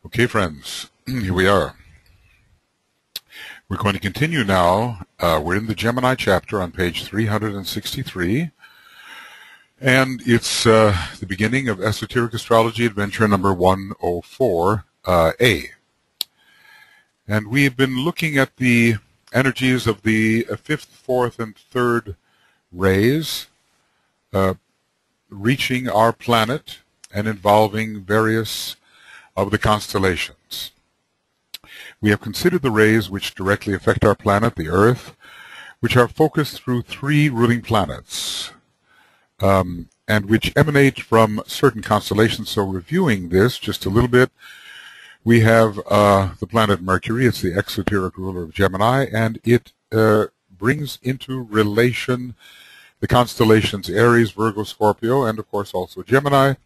Okay, friends, here we are. We're going to continue now. We're in the Gemini chapter on page 363, and it's the beginning of Esoteric Astrology Adventure number 104A. And we've been looking at the energies of the fifth, fourth, and third rays reaching our planet and involving various of the constellations. We have considered the rays which directly affect our planet, the Earth, which are focused through three ruling planets, and which emanate from certain constellations. So reviewing this just a little bit, we have the planet Mercury. It's the exoteric ruler of Gemini, and it brings into relation the constellations Aries, Virgo, Scorpio, and of course also Gemini,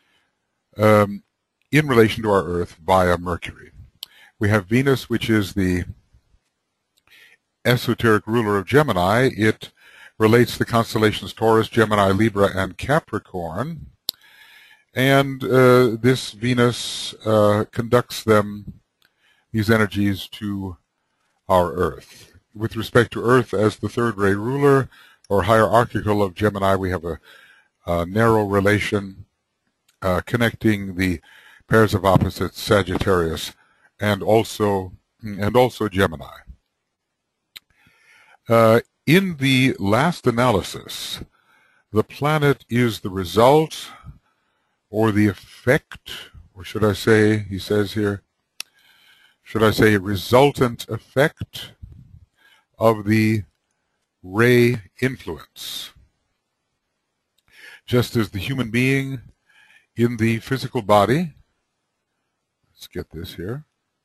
in relation to our Earth via Mercury. We have Venus, which is the esoteric ruler of Gemini. It relates the constellations Taurus, Gemini, Libra, and Capricorn. And this Venus conducts these energies to our Earth. With respect to Earth as the third ray ruler or hierarchical of Gemini, we have a narrow relation connecting the pairs of opposites Sagittarius and also Gemini. In the last analysis, the planet is the result or the effect, or should I say, he says here, should I say resultant effect of the ray influence. Just as the human being in the physical body, let's get this here.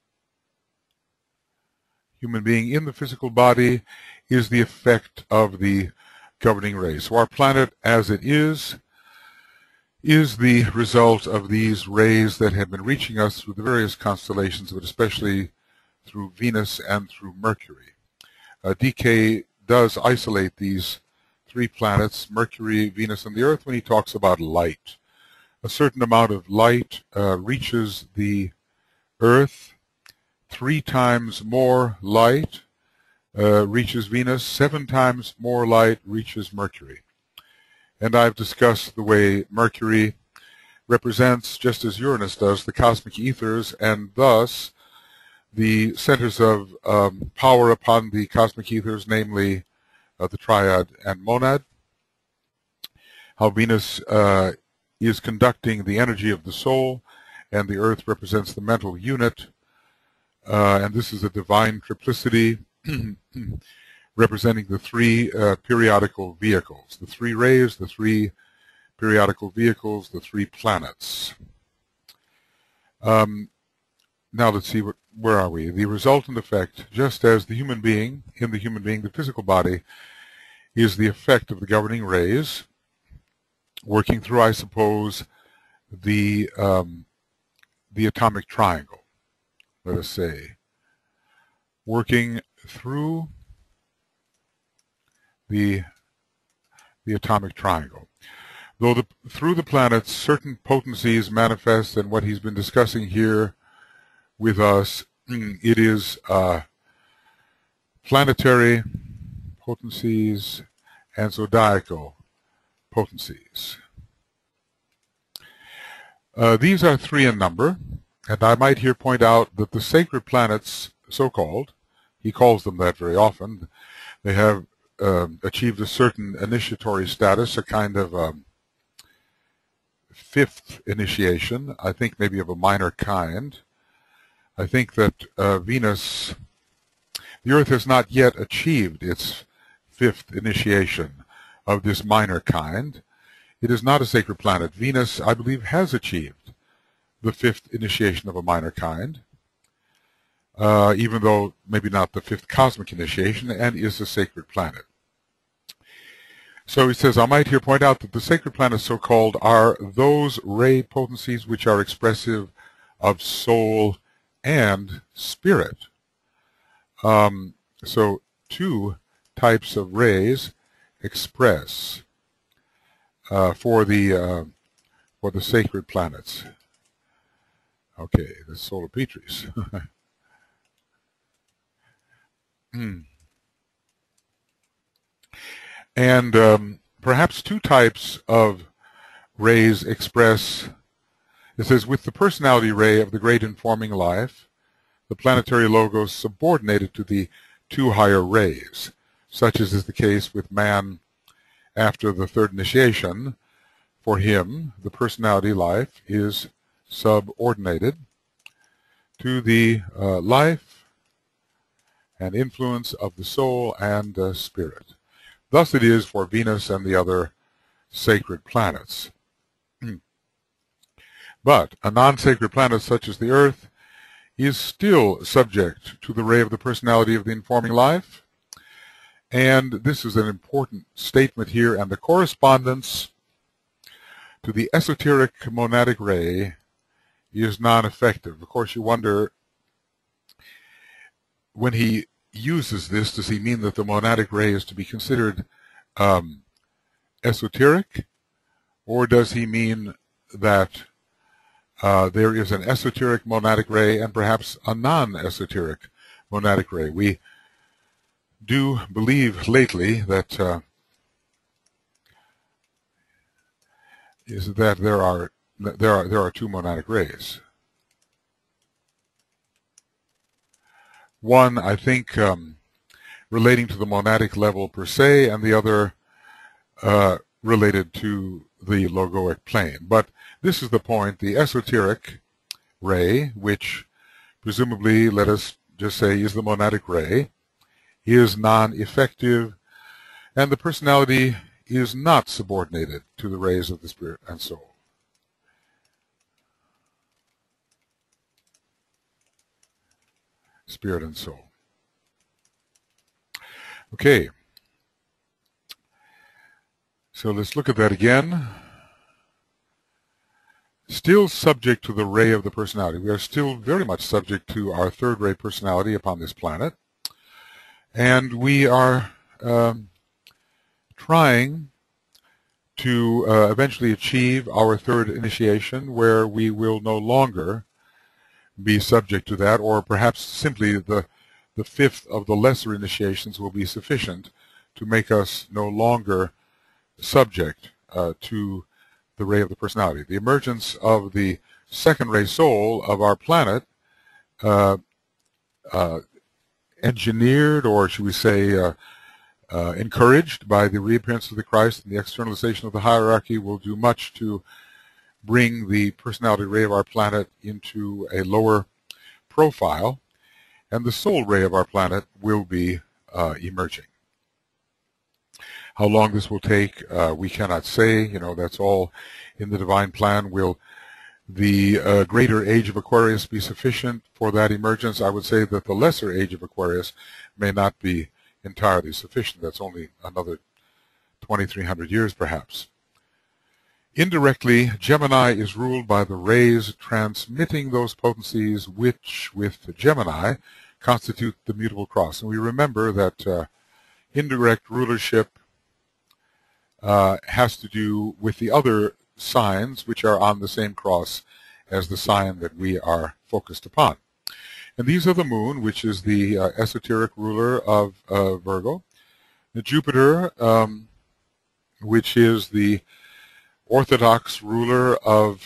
Human being in the physical body is the effect of the governing rays. So our planet as it is the result of these rays that have been reaching us through the various constellations, but especially through Venus and through Mercury. DK does isolate these three planets, Mercury, Venus, and the Earth, when he talks about light. A certain amount of light reaches the Earth, 3 times more light reaches Venus, 7 times more light reaches Mercury. And I've discussed the way Mercury represents, just as Uranus does, the cosmic ethers, and thus the centers of power upon the cosmic ethers, namely the triad and monad. How Venus is conducting the energy of the soul, and the Earth represents the mental unit, and this is a divine triplicity representing the three periodical vehicles, the three rays, the three periodical vehicles, the three planets. Now let's see, where are we? The resultant effect, just as the human being, in the human being, the physical body, is the effect of the governing rays, working through, I suppose, the atomic triangle, let us say, working through the atomic triangle. Though through the planets, certain potencies manifest, and what he's been discussing here with us, it is planetary potencies and zodiacal potencies. These are 3 in number, and I might here point out that the sacred planets, so-called, he calls them that very often, they have achieved a certain initiatory status, a kind of 5th initiation, I think maybe of a minor kind. I think that Venus, the Earth has not yet achieved its 5th initiation of this minor kind. It is not a sacred planet. Venus, I believe, has achieved the 5th initiation of a minor kind, even though maybe not the 5th cosmic initiation, and is a sacred planet. So he says, I might here point out that the sacred planets, so-called, are those ray potencies which are expressive of soul and spirit. So 2 types of rays express for the sacred planets. Okay, the solar Petris. And perhaps two types of rays express, it says, with the personality ray of the great informing life, the planetary logos subordinated to the two higher rays, such as is the case with man after the third initiation. For him, the personality life is subordinated to the life and influence of the soul and spirit. Thus it is for Venus and the other sacred planets. But a non-sacred planet such as the Earth is still subject to the ray of the personality of the informing life. And this is an important statement here, and the correspondence to the esoteric monadic ray is non-effective. Of course, you wonder, when he uses this, does he mean that the monadic ray is to be considered esoteric, or does he mean that there is an esoteric monadic ray and perhaps a non-esoteric monadic ray? We do believe lately that there are two monadic rays. One, I think, relating to the monadic level per se, and the other related to the logoic plane. But this is the point: the esoteric ray, which presumably, let us just say, is the monadic ray, is non-effective, and the personality is not subordinated to the rays of the spirit and soul. Spirit and soul. Okay. So let's look at that again. Still subject to the ray of the personality. We are still very much subject to our third ray personality upon this planet. And we are trying to eventually achieve our third initiation, where we will no longer be subject to that, or perhaps simply the fifth of the lesser initiations will be sufficient to make us no longer subject to the ray of the personality. The emergence of the second ray soul of our planet, engineered, or should we say encouraged by the reappearance of the Christ and the externalization of the hierarchy, will do much to bring the personality ray of our planet into a lower profile, and the soul ray of our planet will be emerging. How long this will take, we cannot say. That's all in the divine plan. Will the greater age of Aquarius be sufficient for that emergence? I would say that the lesser age of Aquarius may not be entirely sufficient. That's only another 2,300 years, perhaps. Indirectly, Gemini is ruled by the rays transmitting those potencies which, with Gemini, constitute the mutable cross. And we remember that indirect rulership has to do with the other signs which are on the same cross as the sign that we are focused upon. And these are the moon, which is the esoteric ruler of Virgo, the Jupiter, which is the orthodox ruler of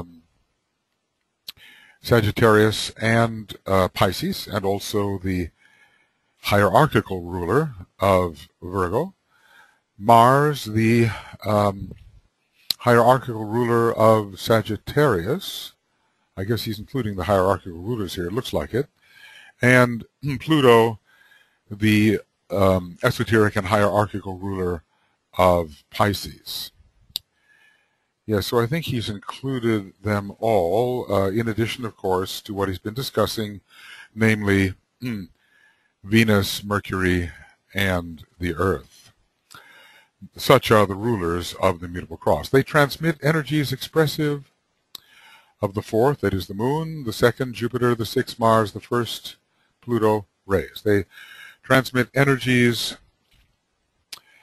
Sagittarius and Pisces, and also the hierarchical ruler of Virgo. Mars, the hierarchical ruler of Sagittarius. I guess he's including the hierarchical rulers here, it looks like it. And Pluto, the esoteric and hierarchical ruler of Pisces. Yeah, so I think he's included them all, in addition, of course, to what he's been discussing, namely Venus, Mercury, and the Earth. Such are the rulers of the mutable cross. They transmit energies expressive of the fourth, that is the moon, the second, Jupiter, the sixth, Mars, the first, Pluto, rays. They transmit energies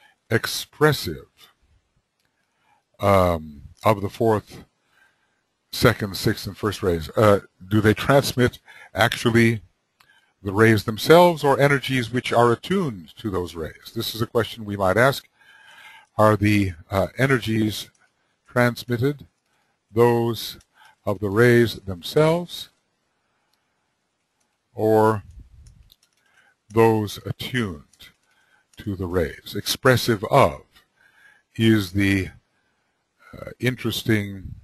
expressive of the fourth second, sixth, and first rays. Do they transmit actually the rays themselves or energies which are attuned to those rays? This is a question we might ask. Are the energies transmitted those of the rays themselves or those attuned to the rays? Expressive of is the interesting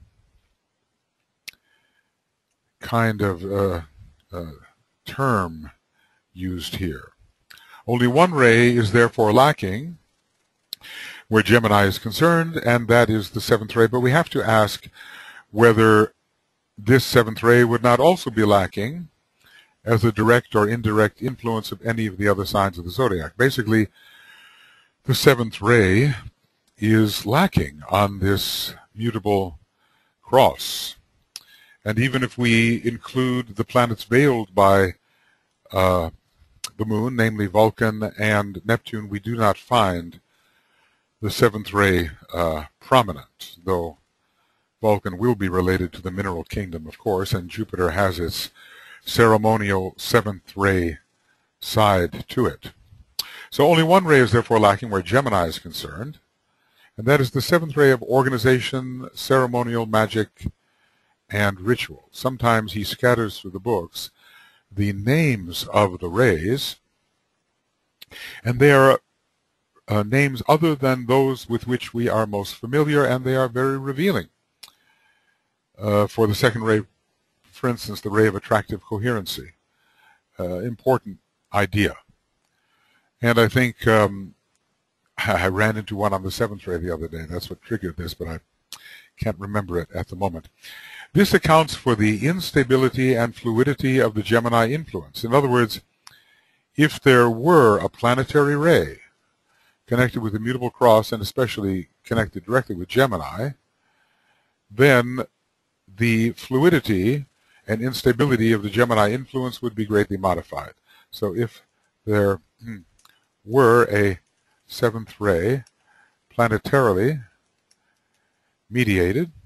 kind of term used here. Only one ray is therefore lacking where Gemini is concerned, and that is the seventh ray. But we have to ask whether this seventh ray would not also be lacking as a direct or indirect influence of any of the other signs of the zodiac. Basically, the seventh ray is lacking on this mutable cross. And even if we include the planets veiled by the moon, namely Vulcan and Neptune, we do not find the seventh ray prominent, though Vulcan will be related to the mineral kingdom, of course, and Jupiter has its ceremonial seventh ray side to it. So only one ray is therefore lacking where Gemini is concerned, and that is the seventh ray of organization, ceremonial magic, and ritual. Sometimes he scatters through the books the names of the rays, and they are names other than those with which we are most familiar, and they are very revealing. For the second ray, for instance, the ray of attractive coherency. Important idea. And I think I ran into one on the seventh ray the other day. That's what triggered this, but I can't remember it at the moment. This accounts for the instability and fluidity of the Gemini influence. In other words, if there were a planetary ray connected with the mutable cross, and especially connected directly with Gemini, then the fluidity and instability of the Gemini influence would be greatly modified. So if there were a seventh ray planetarily mediated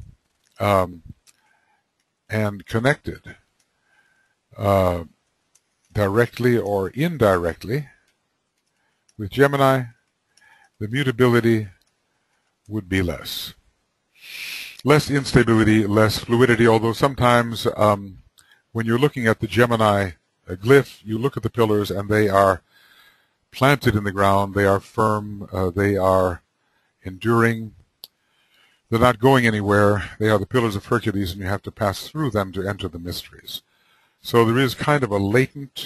and connected directly or indirectly with Gemini, the mutability would be less. Less instability, less fluidity, although sometimes when you're looking at the Gemini glyph, you look at the pillars and they are planted in the ground, they are firm, they are enduring, they're not going anywhere, they are the pillars of Hercules, and you have to pass through them to enter the mysteries. So there is kind of a latent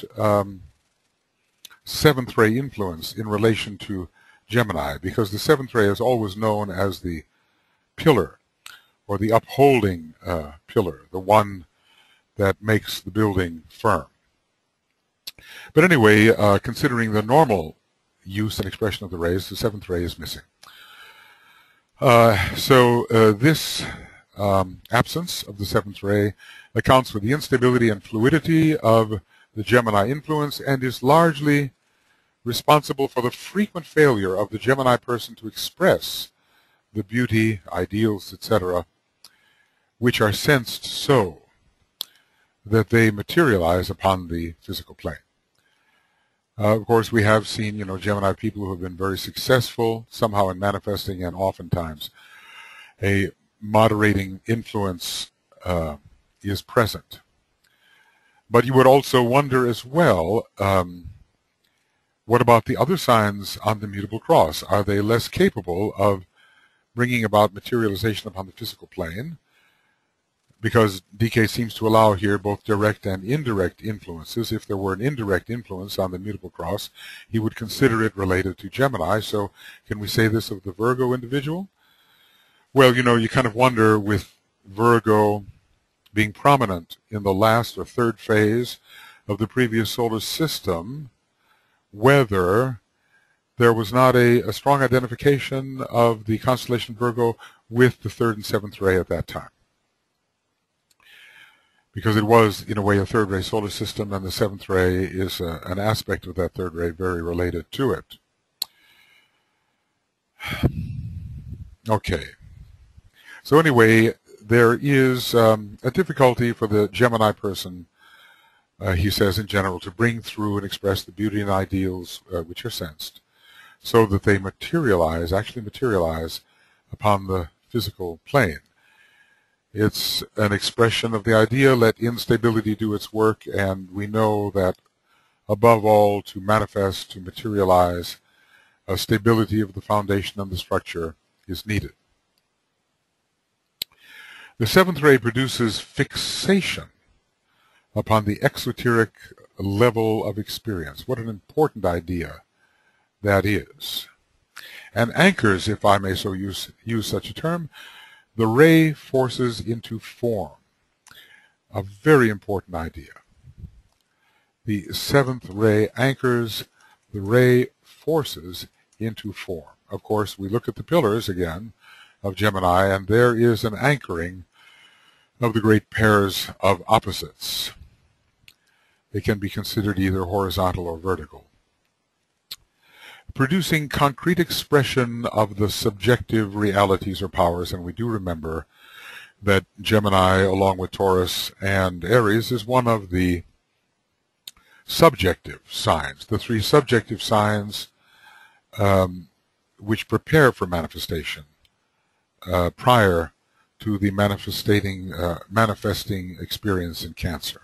seventh ray influence in relation to Gemini, because the seventh ray is always known as the pillar, or the upholding pillar, the one that makes the building firm. But anyway, considering the normal use and expression of the rays, the seventh ray is missing. This absence of the seventh ray accounts for the instability and fluidity of the Gemini influence, and is largely responsible for the frequent failure of the Gemini person to express the beauty, ideals, etc., which are sensed so that they materialize upon the physical plane. Of course, we have seen, Gemini people who have been very successful somehow in manifesting, and oftentimes a moderating influence is present. But you would also wonder as well, what about the other signs on the mutable cross? Are they less capable of bringing about materialization upon the physical plane? Because DK seems to allow here both direct and indirect influences. If there were an indirect influence on the mutable cross, he would consider it related to Gemini. So can we say this of the Virgo individual? Well, you kind of wonder, with Virgo being prominent in the last or third phase of the previous solar system, whether there was not a strong identification of the constellation Virgo with the third and seventh ray at that time. Because it was, in a way, a third ray solar system, and the seventh ray is an aspect of that third ray very related to it. Okay. So anyway, there is a difficulty for the Gemini person, he says in general, to bring through and express the beauty and ideals which are sensed, so that they materialize, actually materialize, upon the physical plane. It's an expression of the idea, let instability do its work, and we know that above all, to manifest, to materialize, a stability of the foundation and the structure is needed. The seventh ray produces fixation upon the exoteric level of experience. What an important idea that is. And anchors, if I may so use such a term, the ray forces into form. A very important idea. The seventh ray anchors the ray forces into form. Of course, we look at the pillars again of Gemini, and there is an anchoring of the great pairs of opposites. They can be considered either horizontal or vertical. Producing concrete expression of the subjective realities or powers, and we do remember that Gemini, along with Taurus and Aries, is one of the subjective signs, the three subjective signs which prepare for manifestation prior to the manifesting experience in Cancer.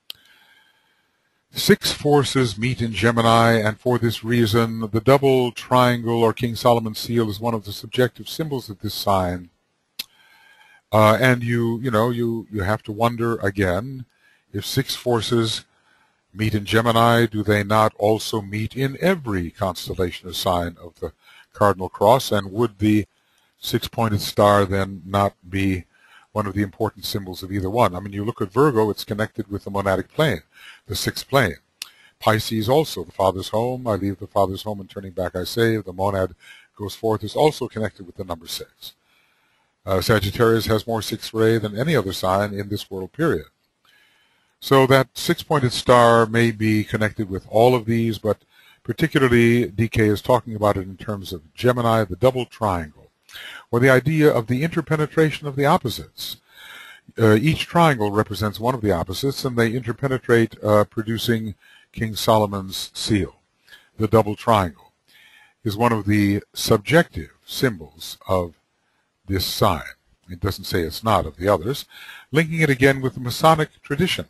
6 forces meet in Gemini, and for this reason, the double triangle or King Solomon's seal is one of the subjective symbols of this sign. And you have to wonder again, if 6 forces meet in Gemini, do they not also meet in every constellation or sign of the cardinal cross? And would the 6-pointed star then not be one of the important symbols of either one? I mean, you look at Virgo, it's connected with the monadic plane, the 6th plane. Pisces also, the father's home, I leave the father's home and turning back I save, the monad goes forth, is also connected with the number 6. Sagittarius has more 6th ray than any other sign in this world period. So that 6-pointed star may be connected with all of these, but particularly DK is talking about it in terms of Gemini, the double triangle, or the idea of the interpenetration of the opposites. Each triangle represents one of the opposites, and they interpenetrate, producing King Solomon's seal. The double triangle is one of the subjective symbols of this sign. It doesn't say it's not of the others. Linking it again with the Masonic tradition.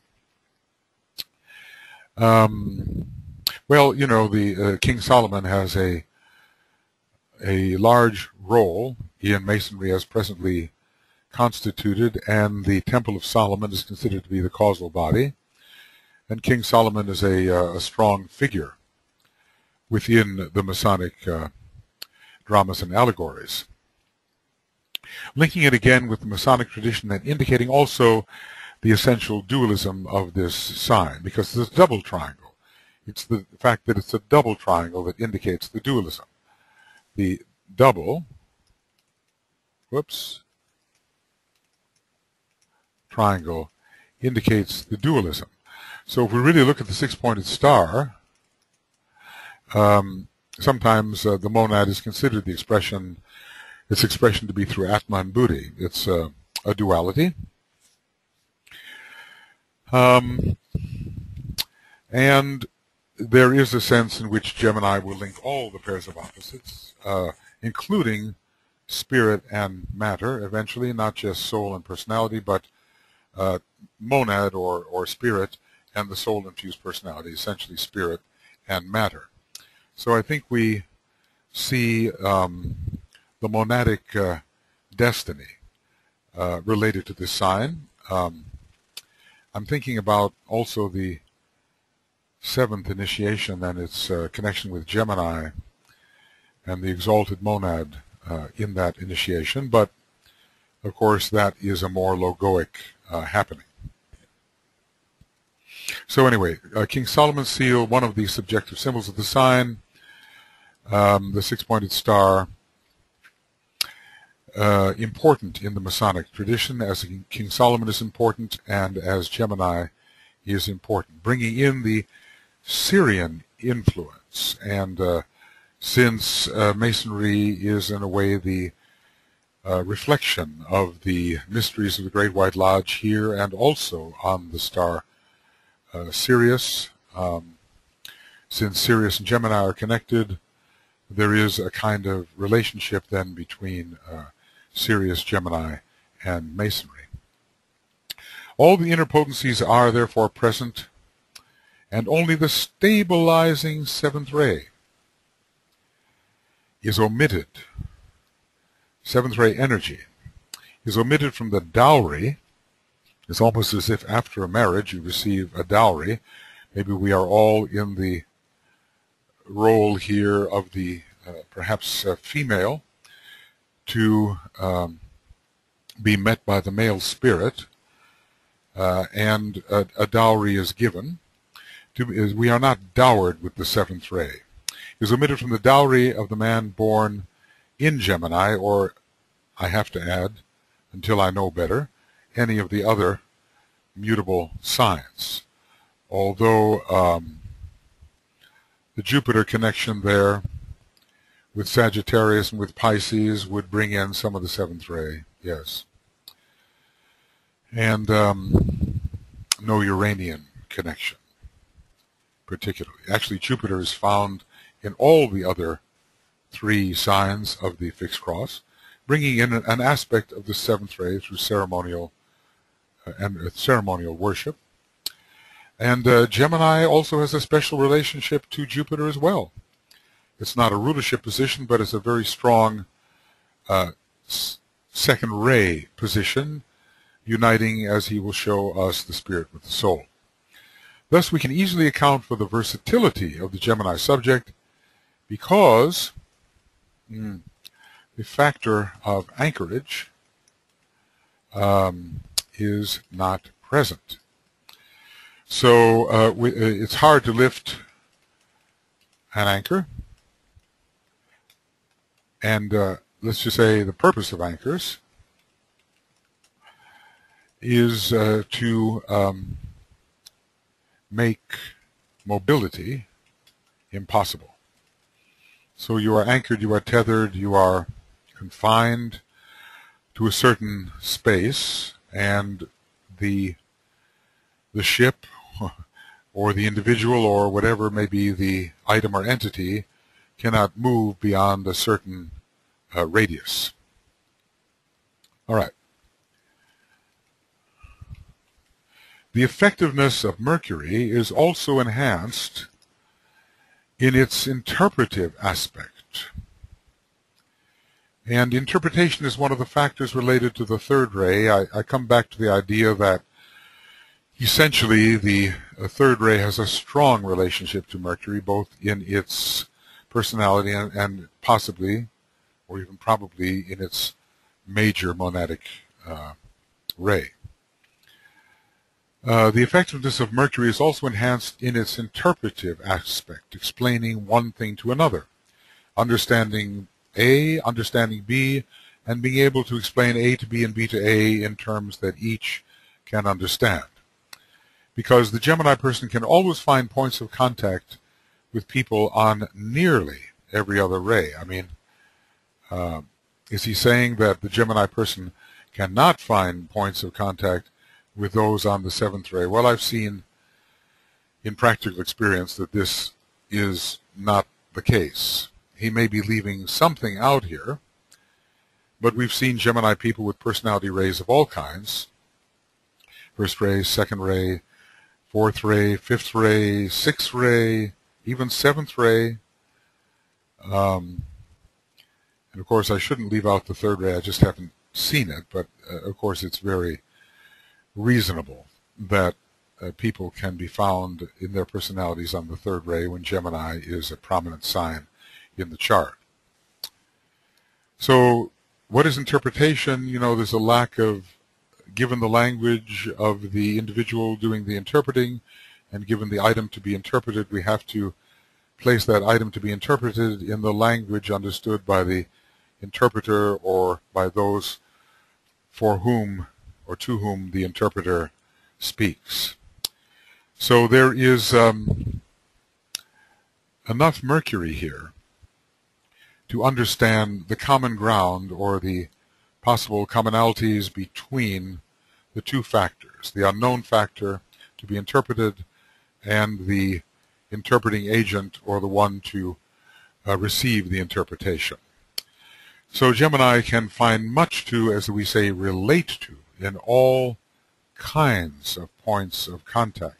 Well, you know, the King Solomon has a large role in Masonry as presently constituted, and the Temple of Solomon is considered to be the causal body, and King Solomon is a strong figure within the Masonic dramas and allegories. Linking it again with the Masonic tradition and indicating also the essential dualism of this sign, because it's a double triangle. It's the fact that it's a double triangle that indicates the dualism. The double, triangle indicates the dualism. So if we really look at the 6-pointed star, sometimes the monad is considered its expression to be through Atma and Buddhi. It's a duality. And there is a sense in which Gemini will link all the pairs of opposites, including spirit and matter, eventually, not just soul and personality, but monad or spirit and the soul-infused personality, essentially spirit and matter. So I think we see the monadic destiny related to this sign. I'm thinking about also the 7th initiation and its connection with Gemini and the exalted monad in that initiation, but of course that is a more logoic happening. So anyway, King Solomon's seal, one of the subjective symbols of the sign, the 6-pointed star, important in the Masonic tradition, as King Solomon is important and as Gemini is important, bringing in the Syrian influence. And since Masonry is in a way the reflection of the mysteries of the Great White Lodge here and also on the star Sirius. Since Sirius and Gemini are connected, there is a kind of relationship then between Sirius, Gemini, and Masonry. All the inner potencies are therefore present, and only the stabilizing seventh ray is omitted. Seventh ray energy is omitted from the dowry. It's almost as if after a marriage you receive a dowry. Maybe we are all in the role here of the perhaps female to be met by the male spirit, and a dowry is given. We are not dowered with the seventh ray. Is omitted from the dowry of the man born in Gemini, or I have to add, until I know better, any of the other mutable signs. Although the Jupiter connection there with Sagittarius and with Pisces would bring in some of the seventh ray, yes. And no Uranian connection, particularly. Actually, Jupiter is found in all the other three signs of the fixed cross, bringing in an aspect of the seventh ray through ceremonial worship. And Gemini also has a special relationship to Jupiter as well. It's not a rulership position, but it's a very strong second ray position, uniting, as he will show us, the spirit with the soul. Thus, we can easily account for the versatility of the Gemini subject because the factor of anchorage is not present. So it's hard to lift an anchor, and let's just say the purpose of anchors is to make mobility impossible. So you are anchored, you are tethered, you are confined to a certain space, and the ship or the individual or whatever may be the item or entity cannot move beyond a certain radius. All right. The effectiveness of Mercury is also enhanced in its interpretive aspect. And interpretation is one of the factors related to the third ray. I come back to the idea that essentially the third ray has a strong relationship to Mercury, both in its personality and possibly, or even probably, in its major monadic ray. The effectiveness of Mercury is also enhanced in its interpretive aspect, explaining one thing to another, understanding A, understanding B, and being able to explain A to B and B to A in terms that each can understand. Because the Gemini person can always find points of contact with people on nearly every other ray. I mean, is he saying that the Gemini person cannot find points of contact with those on the seventh ray? Well, I've seen in practical experience that this is not the case. He may be leaving something out here, but we've seen Gemini people with personality rays of all kinds. First ray, second ray, fourth ray, fifth ray, sixth ray, even seventh ray. And of course, I shouldn't leave out the third ray. I just haven't seen it, but of course it's very reasonable that people can be found in their personalities on the third ray when Gemini is a prominent sign in the chart. So what is interpretation? You know, there's a lack of, given the language of the individual doing the interpreting and given the item to be interpreted, we have to place that item to be interpreted in the language understood by the interpreter or by those for whom or to whom the interpreter speaks. So there is enough Mercury here to understand the common ground or the possible commonalities between the two factors, the unknown factor to be interpreted and the interpreting agent, or the one to receive the interpretation. So Gemini can find much to, as we say, relate to in all kinds of points of contact.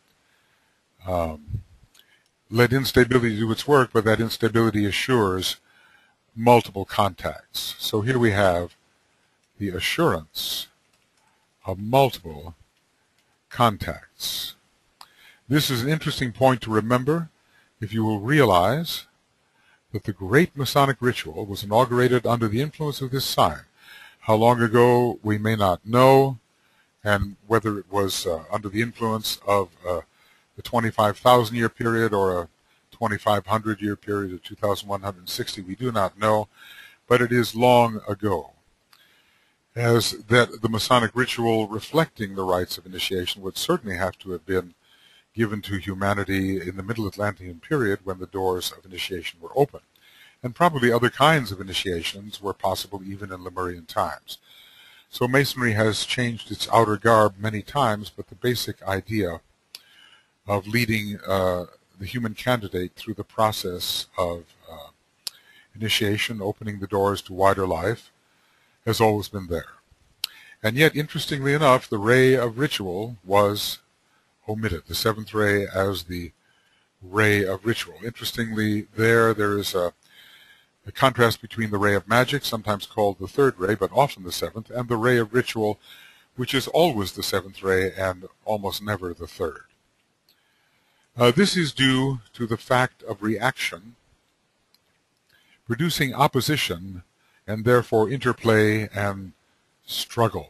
Let instability do its work, but that instability assures multiple contacts. So here we have the assurance of multiple contacts. This is an interesting point to remember if you will realize that the Great Masonic Ritual was inaugurated under the influence of this sign. How long ago we may not know, and whether it was under the influence of the 25,000-year period or a 2,500-year period of 2,160, we do not know, but it is long ago. As that the Masonic ritual reflecting the rites of initiation would certainly have to have been given to humanity in the Middle Atlantean period when the doors of initiation were open. And probably other kinds of initiations were possible even in Lemurian times. So Masonry has changed its outer garb many times, but the basic idea of leading the human candidate through the process of initiation, opening the doors to wider life, has always been there. And yet, interestingly enough, the ray of ritual was omitted, the seventh ray as the ray of ritual. Interestingly, there is a contrast between the ray of magic, sometimes called the third ray, but often the seventh, and the ray of ritual, which is always the seventh ray and almost never the third. This is due to the fact of reaction producing opposition and therefore interplay and struggle.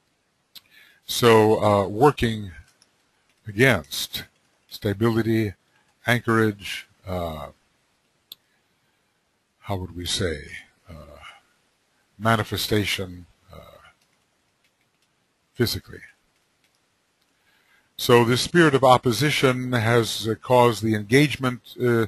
So working against stability, anchorage, how would we say, manifestation physically. So the spirit of opposition has caused the engagement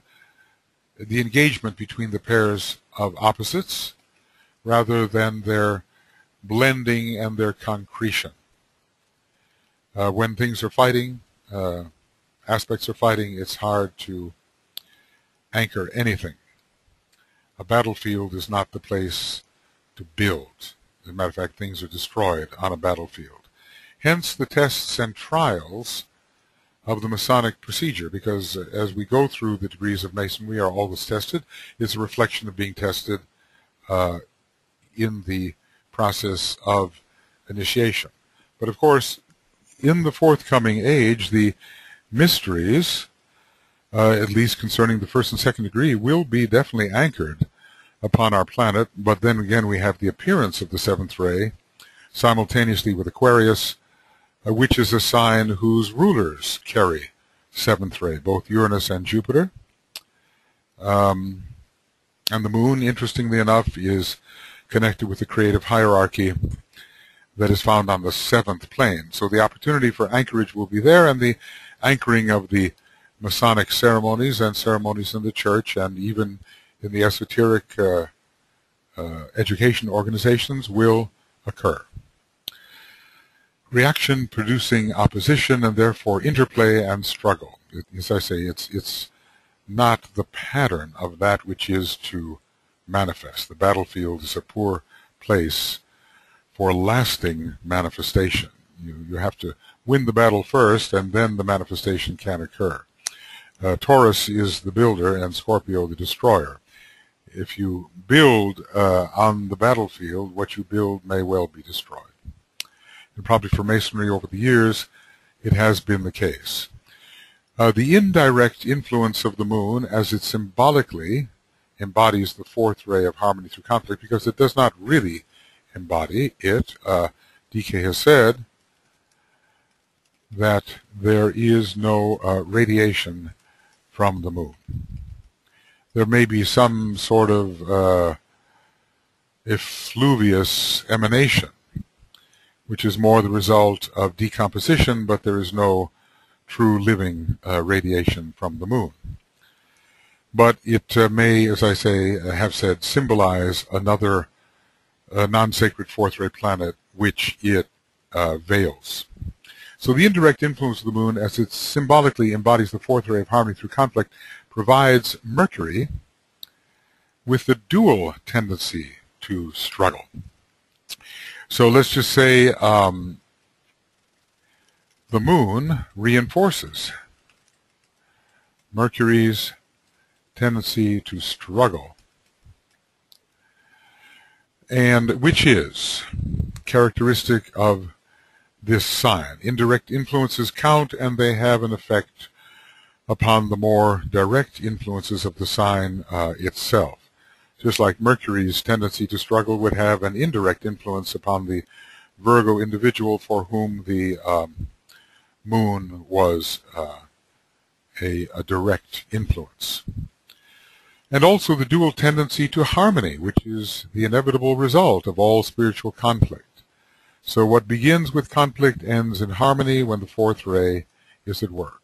between the pairs of opposites rather than their blending and their concretion. When things are fighting, aspects are fighting, it's hard to anchor anything. A battlefield is not the place to build. As a matter of fact, things are destroyed on a battlefield. Hence the tests and trials of the Masonic procedure, because as we go through the degrees of Mason, we are always tested. It's a reflection of being tested in the process of initiation. But of course, in the forthcoming age, the mysteries, at least concerning the first and second degree, will be definitely anchored upon our planet. But then again, we have the appearance of the seventh ray simultaneously with Aquarius, which is a sign whose rulers carry seventh ray, both Uranus and Jupiter. And the moon, interestingly enough, is connected with the creative hierarchy that is found on the seventh plane. So the opportunity for anchorage will be there, and the anchoring of the Masonic ceremonies and ceremonies in the church and even in the esoteric education organizations will occur. Reaction producing opposition and therefore interplay and struggle. As I say, it's not the pattern of that which is to manifest. The battlefield is a poor place for lasting manifestation. You have to win the battle first, and then the manifestation can occur. Taurus is the builder and Scorpio the destroyer. If you build on the battlefield, what you build may well be destroyed. And probably for Masonry over the years, it has been the case. The indirect influence of the moon, as it symbolically embodies the fourth ray of harmony through conflict, because it does not really embody it. DK has said that there is no radiation from the moon. There may be some sort of effluvious emanation, which is more the result of decomposition, but there is no true living radiation from the moon. But it may, as I say, have said, symbolize another non-sacred fourth ray planet which it veils. So the indirect influence of the moon, as it symbolically embodies the fourth ray of harmony through conflict, provides Mercury with the dual tendency to struggle. So let's just say the moon reinforces Mercury's tendency to struggle, and which is characteristic of this sign. Indirect influences count, and they have an effect upon the more direct influences of the sign itself. Just like Mercury's tendency to struggle would have an indirect influence upon the Virgo individual for whom the moon was a direct influence. And also the dual tendency to harmony, which is the inevitable result of all spiritual conflict. So what begins with conflict ends in harmony when the fourth ray is at work.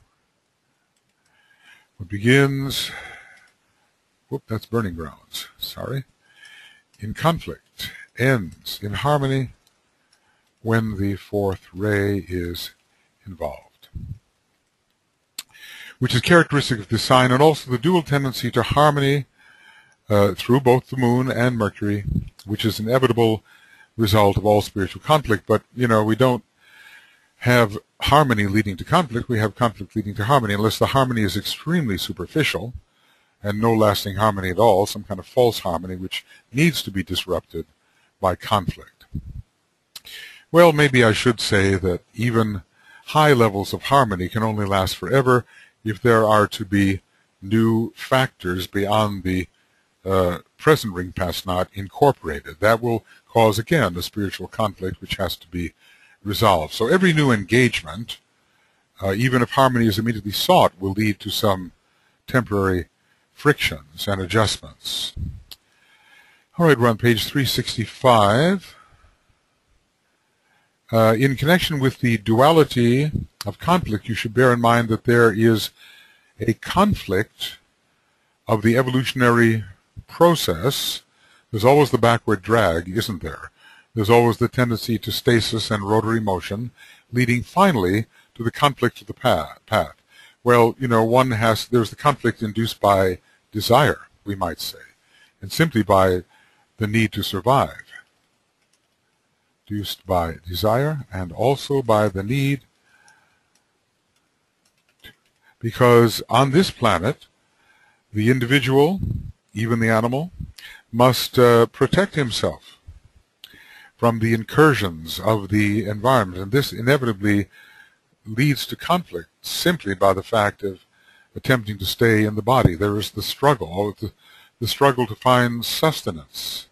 What begins, that's burning grounds, sorry, in conflict ends in harmony when the fourth ray is involved, which is characteristic of this sign, and also the dual tendency to harmony through both the moon and Mercury, which is an inevitable result of all spiritual conflict. But, you know, we don't have harmony leading to conflict. We have conflict leading to harmony, unless the harmony is extremely superficial and no lasting harmony at all, some kind of false harmony which needs to be disrupted by conflict. Well, maybe I should say that even high levels of harmony can only last forever if there are to be new factors beyond the present ring past knot incorporated. That will cause, again, a spiritual conflict which has to be resolved. So every new engagement, even if harmony is immediately sought, will lead to some temporary frictions and adjustments. All right, we're on page 365. In connection with the duality of conflict, you should bear in mind that there is a conflict of the evolutionary process. There's always the backward drag, isn't there? There's always the tendency to stasis and rotary motion, leading finally to the conflict of the path. Well, you know, there's the conflict induced by desire, we might say, and simply by the need to survive. Induced by desire and also by the need, because on this planet, the individual, even the animal, must protect himself from the incursions of the environment, and this inevitably leads to conflict simply by the fact of attempting to stay in the body. There is the struggle, the struggle to find sustenance,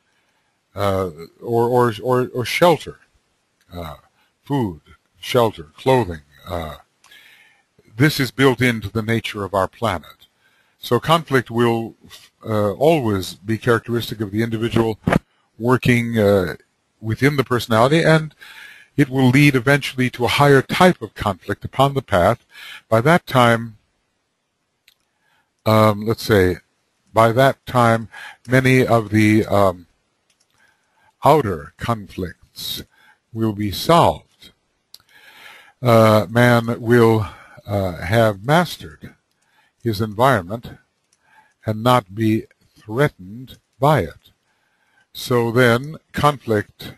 or shelter, food, shelter, clothing. This is built into the nature of our planet. So conflict will always be characteristic of the individual working within the personality, and it will lead eventually to a higher type of conflict upon the path. By that time, let's say, by that time, many of the outer conflicts will be solved. Man will have mastered his environment and not be threatened by it. So then conflict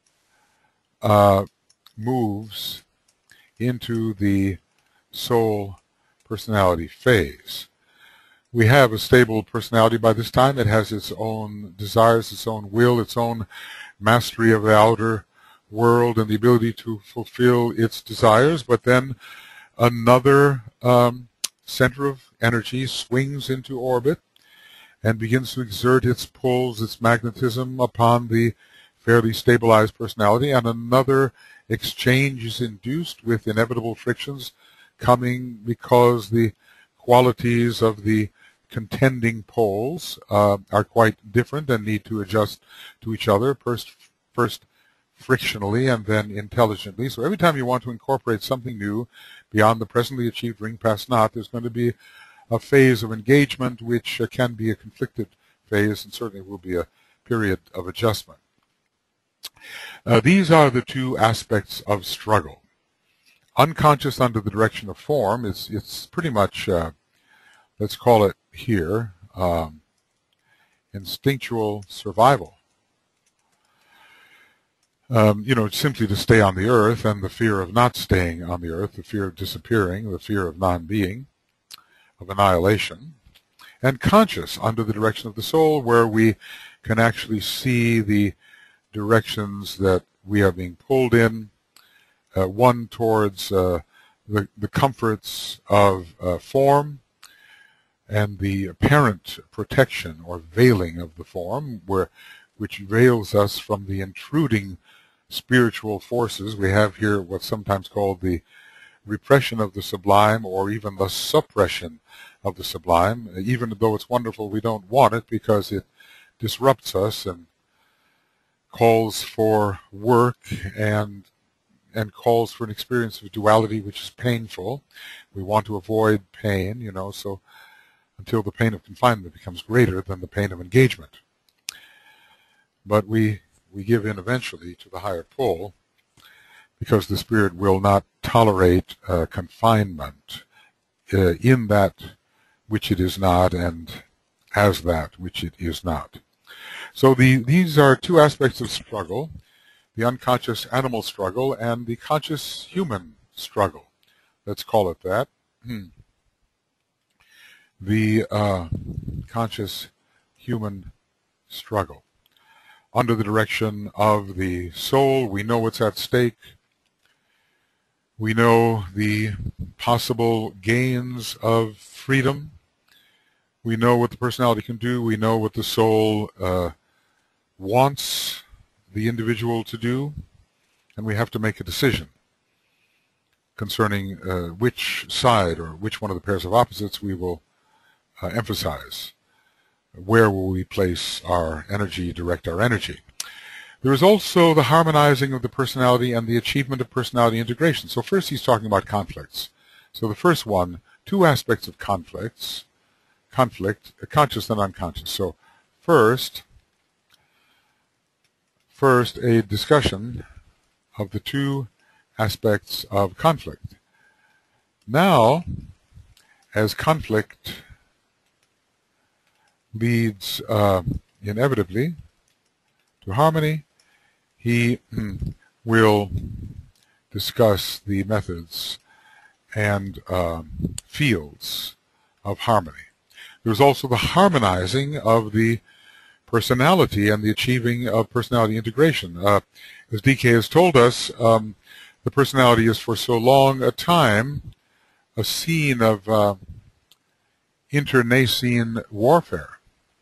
moves into the soul personality phase. We have a stable personality by this time. It has its own desires, its own will, its own mastery of the outer world and the ability to fulfill its desires, but then another center of energy swings into orbit and begins to exert its pulls, its magnetism upon the fairly stabilized personality, and another exchange is induced with inevitable frictions coming because the qualities of the contending poles are quite different and need to adjust to each other, first frictionally and then intelligently. So every time you want to incorporate something new beyond the presently achieved ring past knot, there's going to be a phase of engagement which can be a conflicted phase, and certainly will be a period of adjustment. These are the two aspects of struggle. Unconscious under the direction of form, it's pretty much, let's call it here, instinctual survival. Simply to stay on the earth, and the fear of not staying on the earth, the fear of disappearing, the fear of non-being, of annihilation. And conscious under the direction of the soul, where we can actually see the directions that we are being pulled in, one towards the comforts of form and the apparent protection or veiling of the form, which veils us from the intruding spiritual forces. We have here what's sometimes called the repression of the sublime, or even the suppression of the sublime. Even though it's wonderful, we don't want it because it disrupts us and calls for work and calls for an experience of duality, which is painful. We want to avoid pain, so until the pain of confinement becomes greater than the pain of engagement. But we give in eventually to the higher pull, because the spirit will not tolerate confinement in that which it is not and as that which it is not. So these are two aspects of struggle: the unconscious animal struggle and the conscious human struggle. Let's call it that. The conscious human struggle. Under the direction of the soul, we know what's at stake. We know the possible gains of freedom. We know what the personality can do. We know what the soul wants the individual to do. And we have to make a decision concerning which side or which one of the pairs of opposites we will emphasize. Where will we place our energy, direct our energy? There is also the harmonizing of the personality and the achievement of personality integration. So first he's talking about conflicts. So the first one, two aspects of conflict, conscious and unconscious. So first a discussion of the two aspects of conflict. Now, as conflict leads inevitably to harmony, he will discuss the methods and fields of harmony. There's also the harmonizing of the personality and the achieving of personality integration. As DK has told us, the personality is for so long a time a scene of internecine warfare.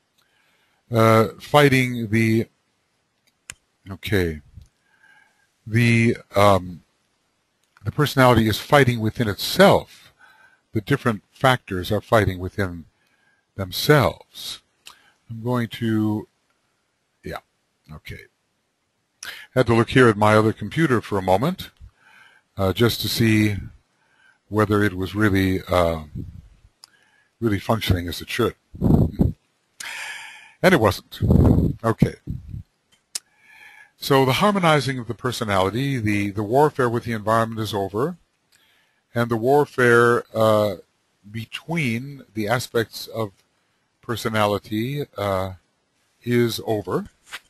Fighting the personality is fighting within itself. The different factors are fighting within themselves. I'm going to, had to look here at my other computer for a moment, just to see whether it was really functioning as it should. And it wasn't. Okay. So the harmonizing of the personality, the warfare with the environment is over, and the warfare between the aspects of personality is over.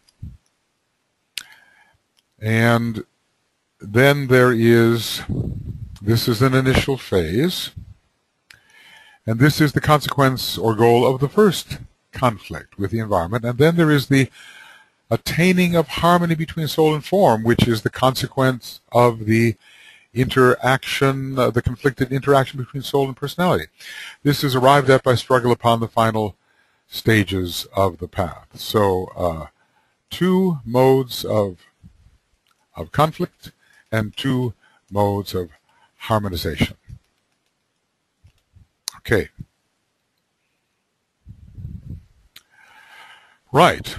And then this is an initial phase, and this is the consequence or goal of the first conflict with the environment. And then there is the attaining of harmony between soul and form, which is the consequence of the interaction, the conflicted interaction between soul and personality. This is arrived at by struggle upon the final stages of the path. So two modes of conflict and two modes of harmonization. Okay. Right.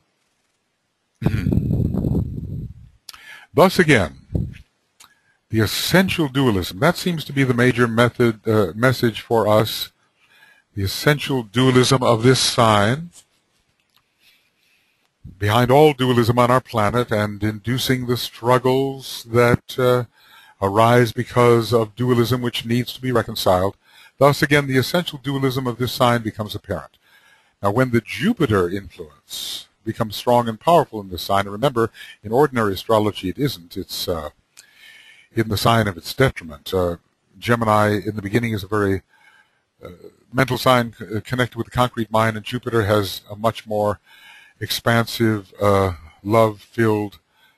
Thus again, the essential dualism, that seems to be the major message for us. The essential dualism of this sign behind all dualism on our planet and inducing the struggles that arise because of dualism which needs to be reconciled. Thus, again, the essential dualism of this sign becomes apparent. Now, when the Jupiter influence becomes strong and powerful in this sign, and remember, in ordinary astrology it isn't, it's in the sign of its detriment. Gemini, in the beginning, is a very mental sign connected with the concrete mind, and Jupiter has a much more expansive, love-filled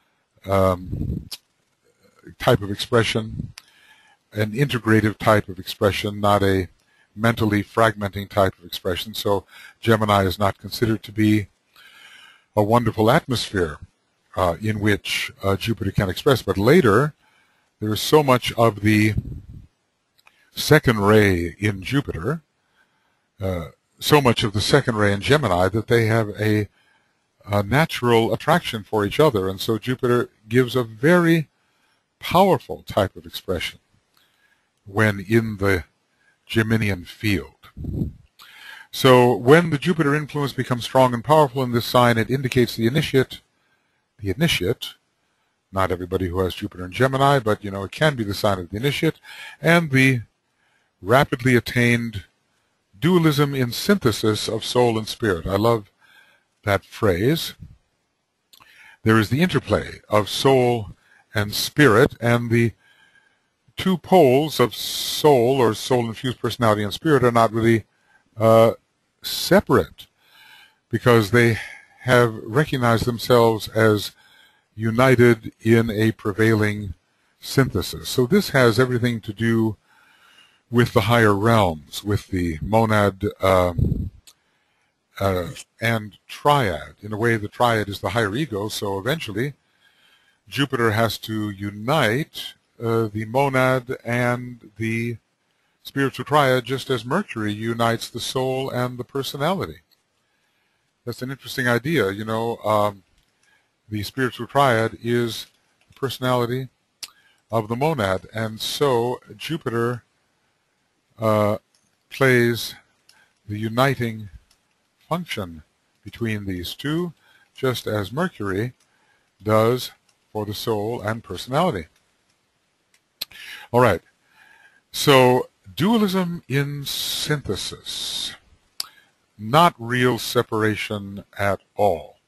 type of expression, an integrative type of expression, not a mentally fragmenting type of expression. So Gemini is not considered to be a wonderful atmosphere in which Jupiter can express. But later, there is so much of the second ray in Jupiter, so much of the second ray in Gemini, that they have a natural attraction for each other. And so Jupiter gives a very powerful type of expression when in the Geminian field. So when the Jupiter influence becomes strong and powerful in this sign, it indicates the initiate, not everybody who has Jupiter in Gemini, but it can be the sign of the initiate, and the rapidly attained dualism in synthesis of soul and spirit. I love that phrase. There is the interplay of soul and spirit, and the two poles of soul, or soul-infused personality, and spirit are not really separate, because they have recognized themselves as united in a prevailing synthesis. So this has everything to do with the higher realms, with the monad and triad. In a way, the triad is the higher ego, so eventually Jupiter has to unite the monad and the spiritual triad, just as Mercury unites the soul and the personality. That's an interesting idea. The spiritual triad is the personality of the monad, and so Jupiter plays the uniting function between these two, just as Mercury does for the soul and personality. All right, so dualism in synthesis, not real separation at all.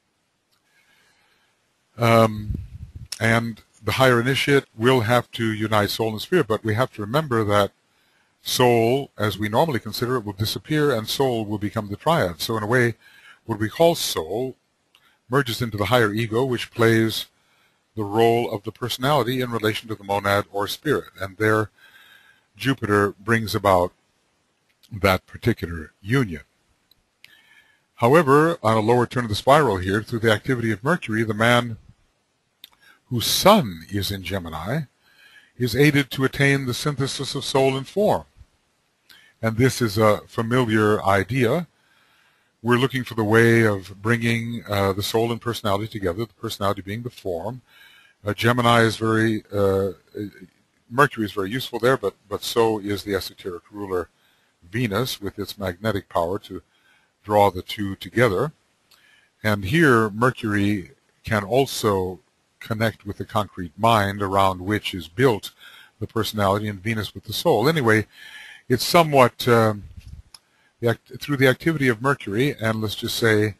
And the higher initiate will have to unite soul and spirit, but we have to remember that soul, as we normally consider it, will disappear, and soul will become the triad. So in a way, what we call soul merges into the higher ego, which plays the role of the personality in relation to the monad or spirit. And there, Jupiter brings about that particular union. However, on a lower turn of the spiral here, through the activity of Mercury, the man whose sun is in Gemini is aided to attain the synthesis of soul and form. And this is a familiar idea. We're looking for the way of bringing the soul and personality together, the personality being the form. Gemini is Mercury is very useful there, but so is the esoteric ruler Venus, with its magnetic power to draw the two together. And here Mercury can also connect with the concrete mind around which is built the personality, and Venus with the soul. Anyway, it's somewhat through the activity of Mercury, and let's just say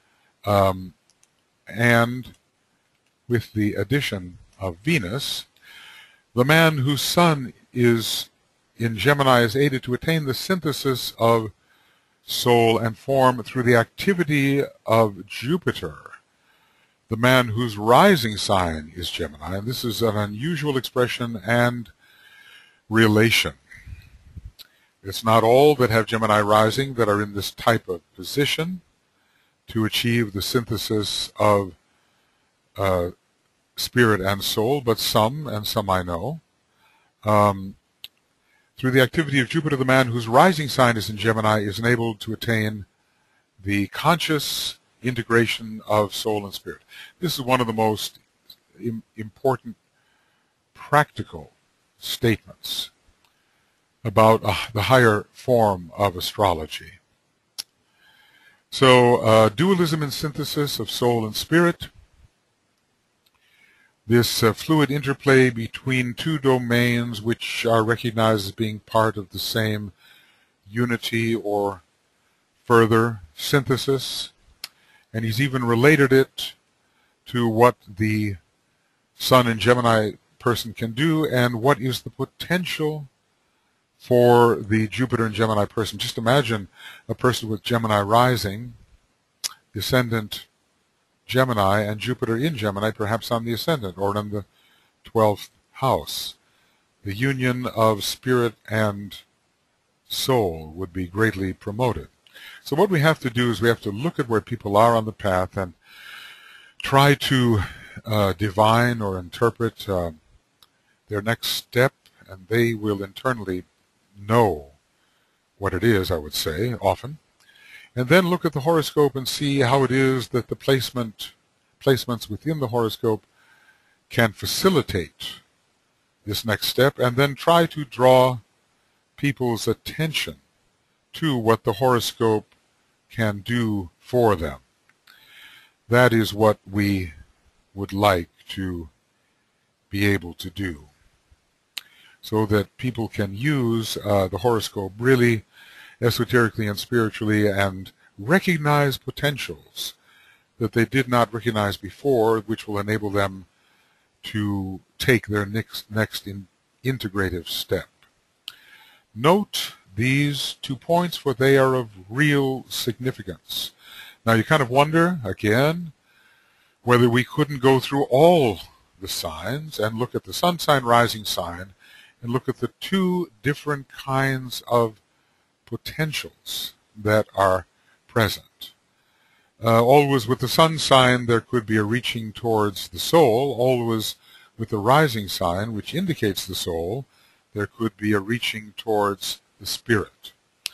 and with the addition of Venus, the man whose sun is in Gemini is aided to attain the synthesis of soul and form through the activity of Jupiter, the man whose rising sign is Gemini. And this is an unusual expression and relation. It's not all that have Gemini rising that are in this type of position to achieve the synthesis of spirit and soul, but some, and some I know. Through the activity of Jupiter, the man whose rising sign is in Gemini is enabled to attain the conscious integration of soul and spirit. This is one of the most important practical statements about the higher form of astrology. So dualism in synthesis of soul and spirit. This fluid interplay between two domains which are recognized as being part of the same unity or further synthesis. And he's even related it to what the Sun and Gemini person can do and what is the potential for the Jupiter and Gemini person. Just imagine a person with Gemini rising, the ascendant Gemini, and Jupiter in Gemini, perhaps on the ascendant or in the 12th house. The union of spirit and soul would be greatly promoted. So what we have to do is we have to look at where people are on the path and try to divine or interpret their next step, and they will internally know what it is, I would say, often. And then look at the horoscope and see how it is that the placements within the horoscope can facilitate this next step, and then try to draw people's attention to what the horoscope can do for them. That is what we would like to be able to do, so that people can use the horoscope really esoterically and spiritually and recognize potentials that they did not recognize before, which will enable them to take their next integrative step. Note these 2 points, for they are of real significance. Now you kind of wonder, again, whether we couldn't go through all the signs and look at the sun sign, rising sign, and look at the 2 different kinds of potentials that are present. Always with the sun sign, there could be a reaching towards the soul. Always with the rising sign, which indicates the soul, there could be a reaching towards the spirit.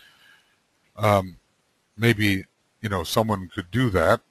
Maybe, someone could do that.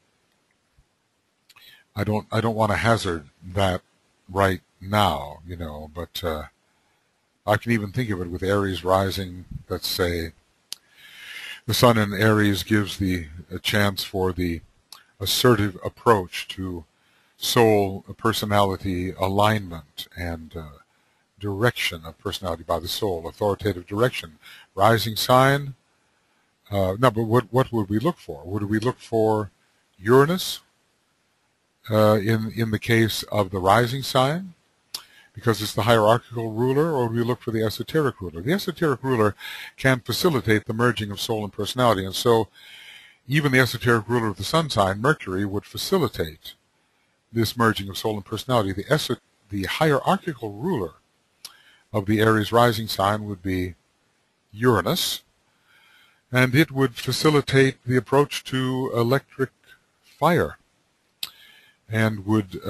I don't want to hazard that right now, but I can even think of it with Aries rising. Let's say the sun in Aries gives a chance for the assertive approach to soul personality alignment and direction of personality by the soul, authoritative direction. Rising sign, no, but what would we look for? Would we look for Uranus in the case of the rising sign, because it's the hierarchical ruler, or would we look for the esoteric ruler? The esoteric ruler can facilitate the merging of soul and personality, and so even the esoteric ruler of the sun sign, Mercury, would facilitate this merging of soul and personality. The hierarchical ruler of the Aries rising sign would be Uranus, and it would facilitate the approach to electric fire and would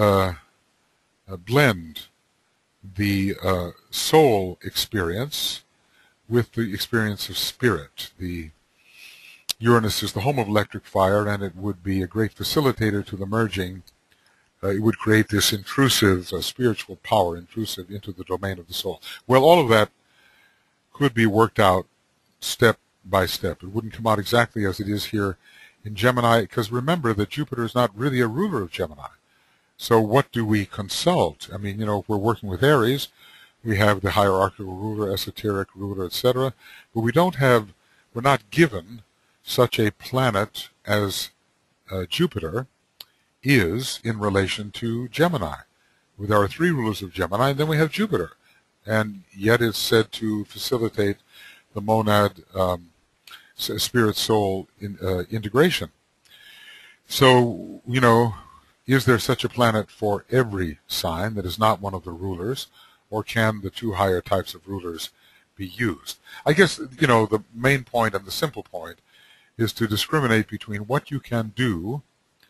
blend the soul experience with the experience of spirit. The Uranus is the home of electric fire, and it would be a great facilitator to the merging. It would create this intrusive spiritual power, intrusive into the domain of the soul. Well, all of that could be worked out step by step. It wouldn't come out exactly as it is here in Gemini, because remember that Jupiter is not really a ruler of Gemini. So what do we consult? I mean, if we're working with Aries, we have the hierarchical ruler, esoteric ruler, etc. But we're not given such a planet as Jupiter is in relation to Gemini. There are 3 rulers of Gemini, and then we have Jupiter. And yet it's said to facilitate the monad spirit-soul integration. So, is there such a planet for every sign that is not one of the rulers, or can the 2 higher types of rulers be used? I guess, the main point and the simple point is to discriminate between what you can do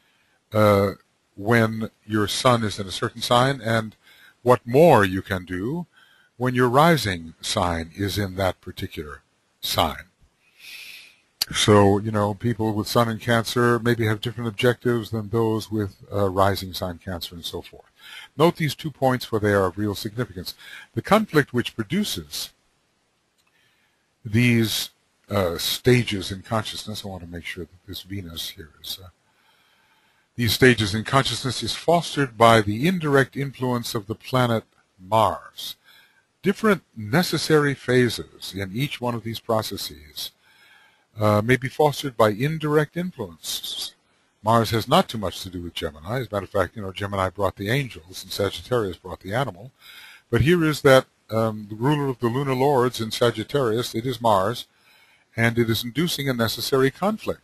when your sun is in a certain sign and what more you can do when your rising sign is in that particular sign. So, people with sun in Cancer maybe have different objectives than those with rising sign Cancer and so forth. Note these 2 points, for they are of real significance. The conflict which produces these stages in consciousness. I want to make sure that this Venus here is these stages in consciousness is fostered by the indirect influence of the planet Mars. Different necessary phases in each one of these processes may be fostered by indirect influences. Mars has not too much to do with Gemini. As a matter of fact, Gemini brought the angels and Sagittarius brought the animal. But here is that the ruler of the lunar lords in Sagittarius, it is Mars, and it is inducing a necessary conflict.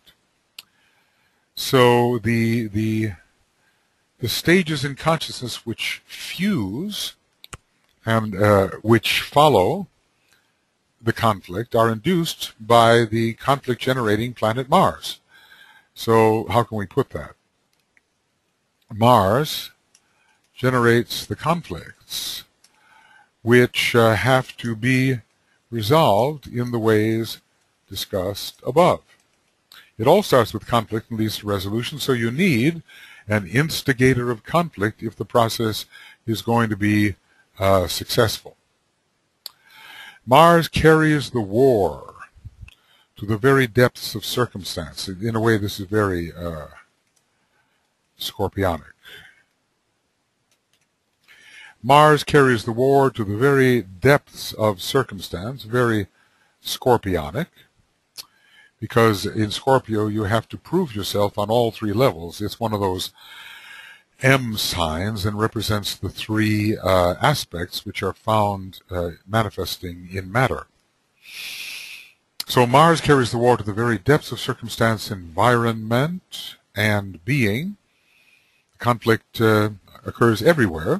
So the stages in consciousness which fuse and which follow the conflict are induced by the conflict-generating planet Mars. So how can we put that? Mars generates the conflicts which have to be resolved in the ways discussed above. It all starts with conflict and leads to resolution, so you need an instigator of conflict if the process is going to be successful. Mars carries the war to the very depths of circumstance. In a way, this is very scorpionic. Mars carries the war to the very depths of circumstance, very scorpionic, because in Scorpio you have to prove yourself on all three levels. It's one of those M signs and represents the three aspects which are found manifesting in matter. So Mars carries the war to the very depths of circumstance, environment, and being. Conflict occurs everywhere.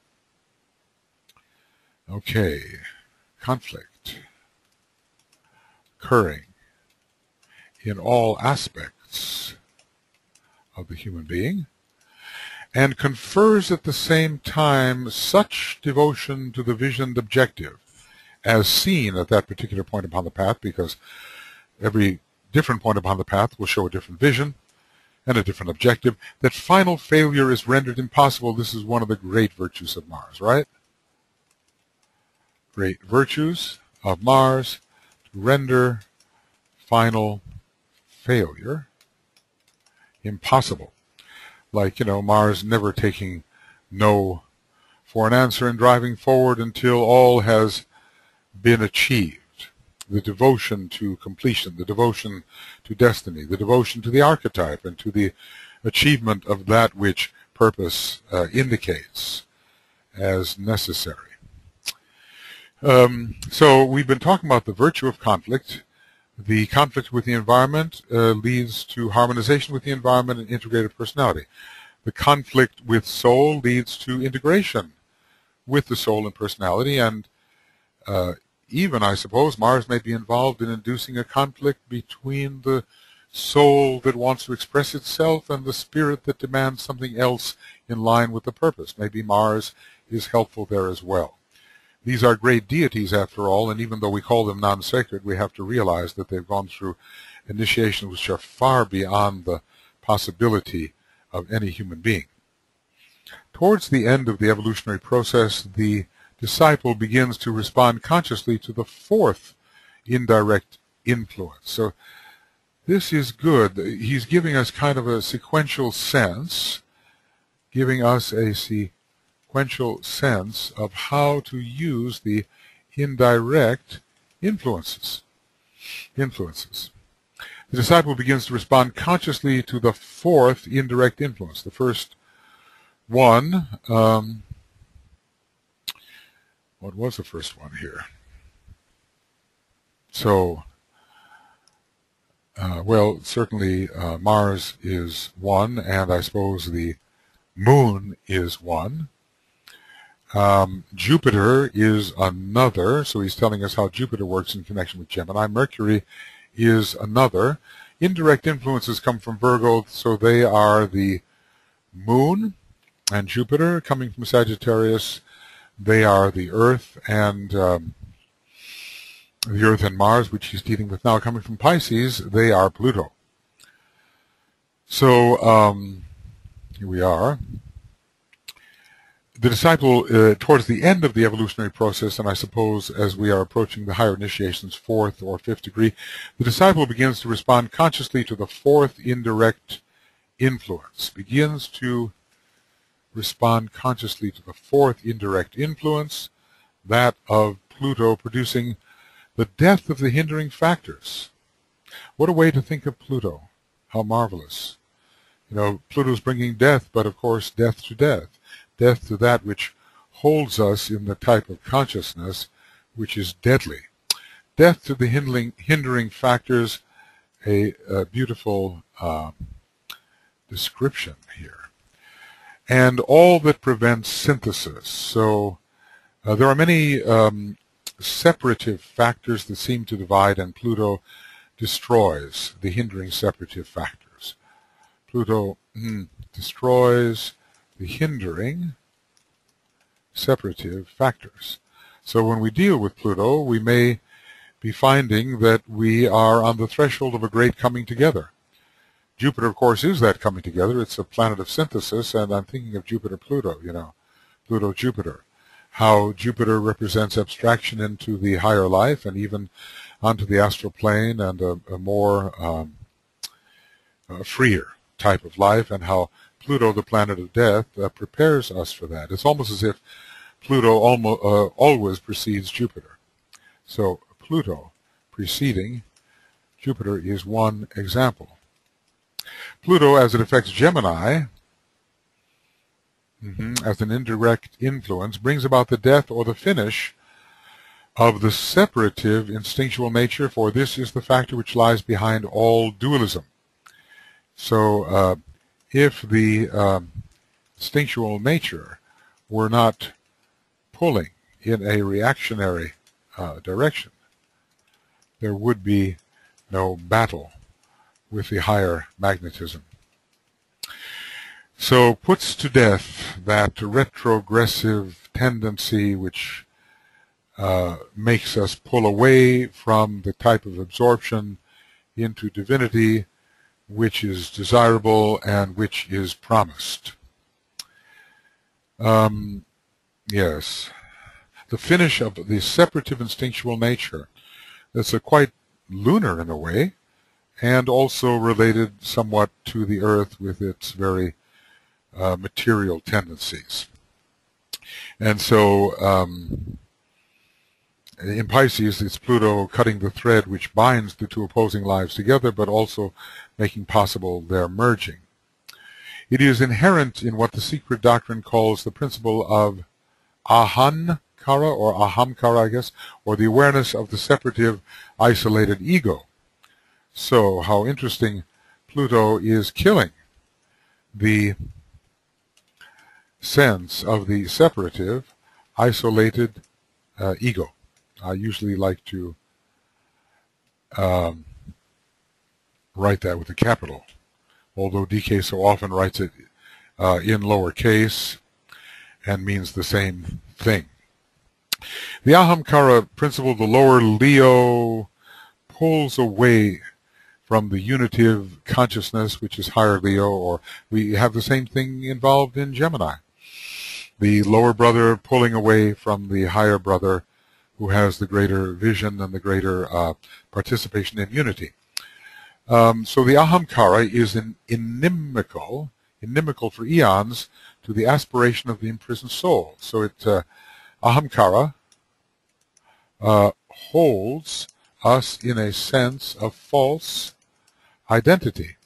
Okay, conflict occurring in all aspects of the human being, and confers at the same time such devotion to the visioned objective as seen at that particular point upon the path, because every different point upon the path will show a different vision and a different objective, that final failure is rendered impossible. This is one of the great virtues of Mars, right? Great virtues of Mars to render final failure impossible. Like, Mars never taking no for an answer and driving forward until all has been achieved. The devotion to completion, the devotion to destiny, the devotion to the archetype and to the achievement of that which purpose indicates as necessary. So we've been talking about the virtue of conflict. The conflict with the environment leads to harmonization with the environment and integrated personality. The conflict with soul leads to integration with the soul and personality, and even, I suppose, Mars may be involved in inducing a conflict between the soul that wants to express itself and the spirit that demands something else in line with the purpose. Maybe Mars is helpful there as well. These are great deities, after all, and even though we call them non-sacred, we have to realize that they've gone through initiations which are far beyond the possibility of any human being. Towards the end of the evolutionary process, the disciple begins to respond consciously to the fourth indirect influence. So this is good. He's giving us kind of a sequential sense, giving us a sequential sense of how to use the indirect influences. The disciple begins to respond consciously to the fourth indirect influence. The first one, what was the first one here? So, well, certainly Mars is one, and I suppose the Moon is one. Jupiter is another, so he's telling us how Jupiter works in connection with Gemini. Mercury is another. Indirect influences come from Virgo, so they are the Moon and Jupiter. Coming from Sagittarius, they are the Earth and Mars, which he's dealing with now. Coming from Pisces, they are Pluto. So here we are. the disciple, towards the end of the evolutionary process, and I suppose as we are approaching the higher initiation's fourth or fifth degree, the disciple begins to respond consciously to the fourth indirect influence, begins to respond consciously to the fourth indirect influence, that of Pluto producing the death of the hindering factors. What a way to think of Pluto. How marvelous. You know, Pluto's bringing death, but of course death to death. Death to that which holds us in the type of consciousness which is deadly. Death to the hindering factors, a beautiful description here. And all that prevents synthesis. So there are many separative factors that seem to divide, and Pluto destroys the hindering separative factors. Pluto destroys the hindering separative factors. So when we deal with Pluto, we may be finding that we are on the threshold of a great coming together. Jupiter, of course, is that coming together. It's a planet of synthesis, and I'm thinking of Jupiter-Pluto, you know, Pluto-Jupiter. How Jupiter represents abstraction into the higher life and even onto the astral plane and a more freer type of life, and how Pluto, the planet of death, prepares us for that. It's almost as if Pluto always precedes Jupiter. So Pluto preceding Jupiter is one example. Pluto, as it affects Gemini, as an indirect influence, brings about the death or the finish of the separative instinctual nature, for this is the factor which lies behind all dualism. So if the instinctual nature were not pulling in a reactionary direction, there would be no battle with the higher magnetism. So puts to death that retrogressive tendency which makes us pull away from the type of absorption into divinity which is desirable and which is promised. Yes, the finish of the separative instinctual nature. That's quite lunar in a way, and also related somewhat to the Earth with its very material tendencies. And so in Pisces, it's Pluto cutting the thread which binds the two opposing lives together, but also making possible their merging. It is inherent in what the secret doctrine calls the principle of ahankara, or ahamkara, I guess, or the awareness of the separative, isolated ego. So, how interesting, Pluto is killing the sense of the separative, isolated ego. I usually like to write that with a capital, although DK so often writes it in lowercase and means the same thing. The Ahamkara principle, the lower Leo, pulls away from the unitive consciousness, which is higher Leo, or we have the same thing involved in Gemini. The lower brother pulling away from the higher brother, who has the greater vision and the greater participation in unity. So the Ahamkara is inimical for eons to the aspiration of the imprisoned soul. So it Ahamkara holds us in a sense of false identity.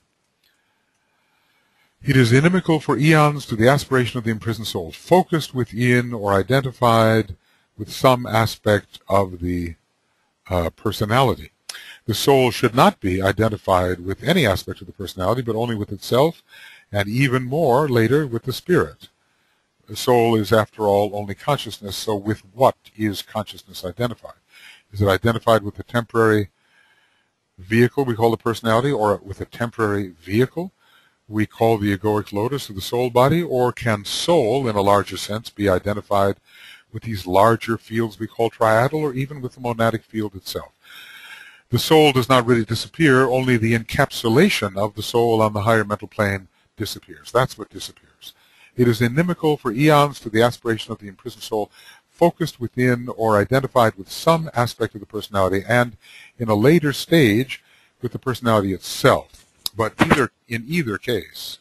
It is inimical for eons to the aspiration of the imprisoned soul, focused within or identified with some aspect of the personality. The soul should not be identified with any aspect of the personality, but only with itself, and even more later with the spirit. The soul is, after all, only consciousness, so with what is consciousness identified? Is it identified with the temporary vehicle we call the personality, or with a temporary vehicle we call the egoic lotus of the soul body, or can soul, in a larger sense, be identified with these larger fields we call triadal, or even with the monadic field itself? The soul does not really disappear, only the encapsulation of the soul on the higher mental plane disappears. That's what disappears. It is inimical for eons to the aspiration of the imprisoned soul, focused within or identified with some aspect of the personality, and in a later stage with the personality itself. But in either case,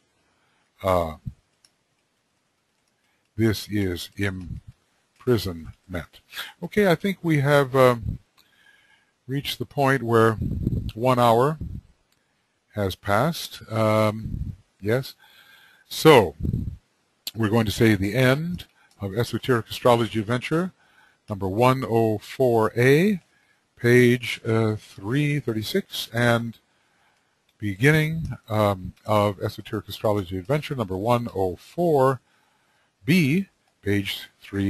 this is imprisonment. Okay, I think we have reached the point where 1 hour has passed. Yes. So, we're going to say the end of Esoteric Astrology Adventure, number 104A, page 336, and beginning of Esoteric Astrology Adventure, number 104B, page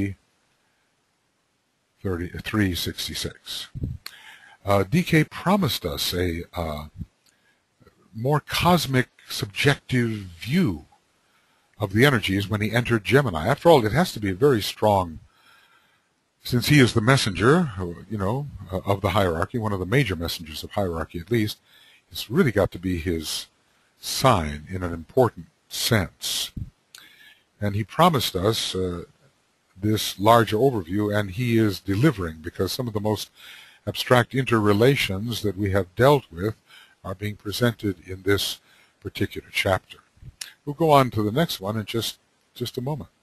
366. DK promised us a more cosmic, subjective view of the energies when he entered Gemini. After all, it has to be a very strong, since he is the messenger, of the hierarchy, one of the major messengers of hierarchy at least. It's really got to be his sign in an important sense. And he promised us this larger overview, and he is delivering, because some of the most abstract interrelations that we have dealt with are being presented in this particular chapter. We'll go on to the next one in just a moment.